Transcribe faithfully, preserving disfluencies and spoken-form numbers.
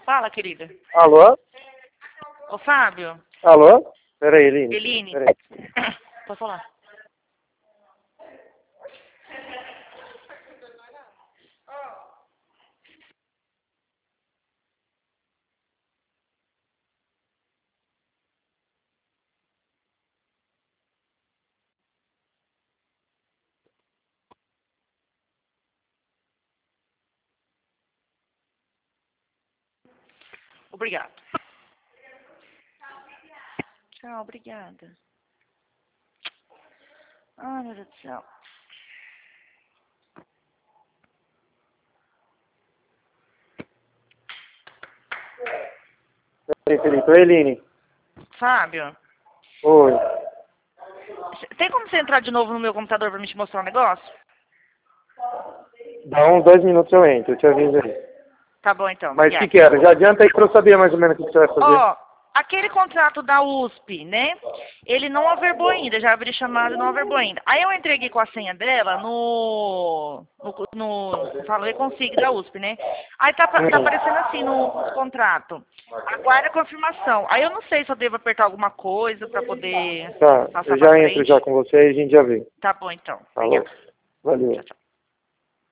Fala, querida. Alô? Ô, Fábio. Alô? Peraí, Eline. Eline. Peraí. Pode falar. Obrigado. Tchau, obrigada. Ai, meu Deus do céu. Peraí, Felipe. Oi, Eline. Fábio, Oi. tem como você entrar de novo no meu computador pra me te mostrar um negócio? Dá uns dois minutos eu entro, eu te aviso aí. Tá bom, então. Mas o Obrigada. que que era? Já adianta aí pra eu saber mais ou menos o que você vai fazer. Ó, aquele contrato da U S P, né? Ele não averbou ainda, já abri chamada e não averbou ainda. Aí eu entrei aqui com a senha dela no. no, no falo, Reconsigue da U S P, né? Aí tá, tá aparecendo assim no, no contrato. Aguarda a confirmação. Aí eu não sei se eu devo apertar alguma coisa pra poder Tá, passar eu pra já entro frente. já com você e a gente já vê. Tá bom, então. Falou. Obrigada. Valeu. Tchau, tchau.